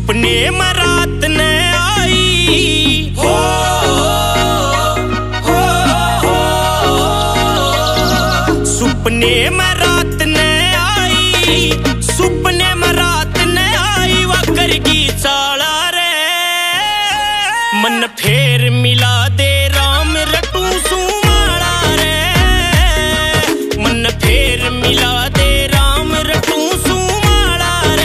सुपने में रात न आई हो, सुपने में रात न आई, सुपने में रात न आई वकर की चाला रे मन फेर मिला दे राम रटू सुमाड़ा रे मन फेर मिला दे राम रटू सुमाड़ा रे।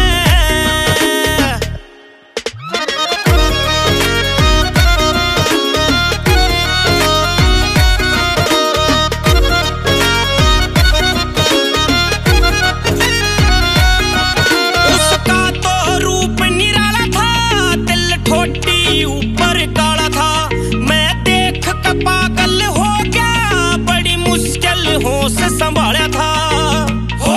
उसका तो रूप निराला था, दिल ठोटी ऊपर काला था, मैं देख कर पागल हो गया, बड़ी मुश्किल होश संभाला था हो,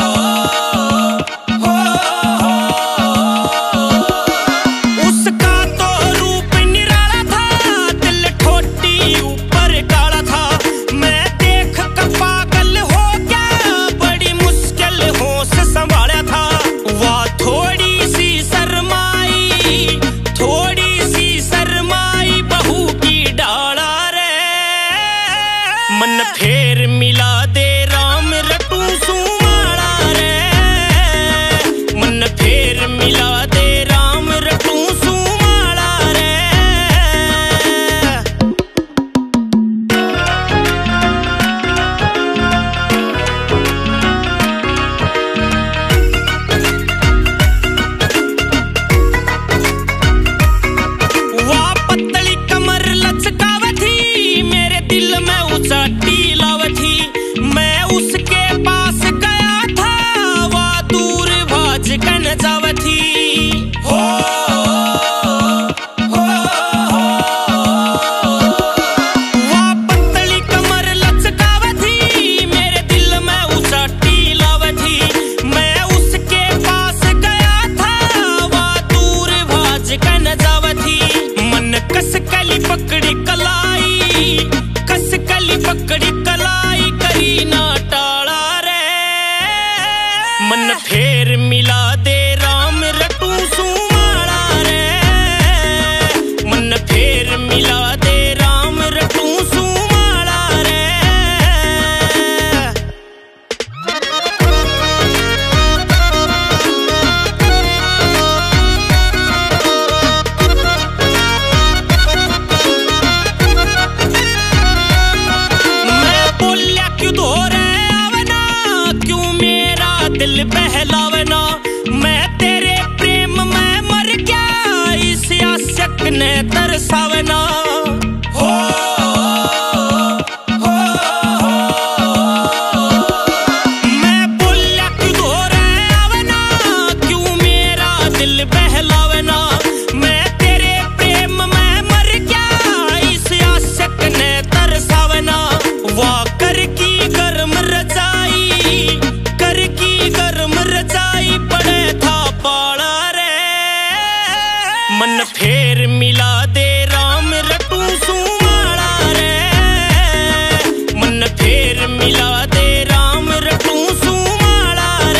उसका तो रूप निराला था, दिल ठोटी ऊपर काला था, मैं देख कर पागल हो गया, बड़ी मुश्किल होश संभाला था। वह थोड़ी सी शर्माई, थोड़ी सी शर्माई बहू की डाला रे मन फेर मिला दे राम रटू सुमाड़ा रे मन फेर मिला दे राम रटू सुमाड़ा रे। वह पतली कमर लचकाव थी, मेरे दिल में ऊंचा टीलाव थी, मैं उसके पास गया था, वह दूर भाज कर जाव थी हो, वह पतली कमर लचकाव थी, मेरे दिल में ऊंचा टीलाव थी, मैं उसके पास गया था, वह दूर भाज कर जाव थी, मन कस कली पकड़ी कलाई, कस कली पकड़ी कलाई करी ना टाला रे मन फेर मिला दे राम रटू सुमाड़ा रे मन फेर मिला दे राम रटू सुमाड़ा रे। मैं बोलिया क्यों धो रहे आवना, क्यों मेरा दिल बहलावना, मैं तेरे प्रेम में मर गया, इस आशिक ने तरसावना हो, मैं बोलिया क्यों धो रहे आवना, क्यों मेरा दिल बहलावना, मैं तेरे प्रेम में मर गया, इस आशिक ने तरसावना। वाह कर की गर्म रजाई, कर की गर्म रजाई पड़े था पाला रे मन फेर मिला दे राम रटू सुमाड़ा रे मन फेर मिला दे राम रटू सुमाड़ा रे।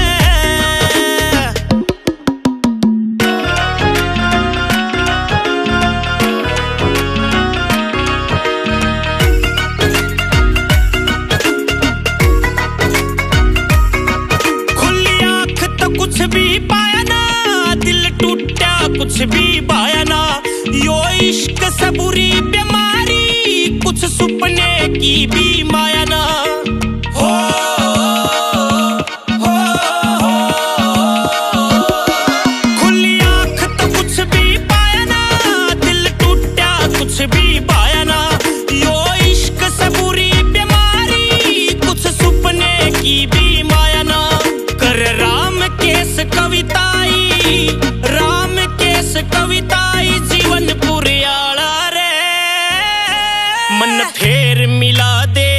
खुली आंख तो कुछ भी पाया ना, दिल टूटा कुछ भी पाया ना, यो इश्क से बुरी बीमारी, कुछ सुपने की भी माया ना हो, खुली आंख तो कुछ भी पाया ना, दिल टूटा कुछ भी पाया ना, यो इश्क से बुरी बीमारी, कुछ सुपने की भी माया ना। कर राम केस कविताई, राम केस कविताई जीवन पुरियाला रे मन फेर मिला दे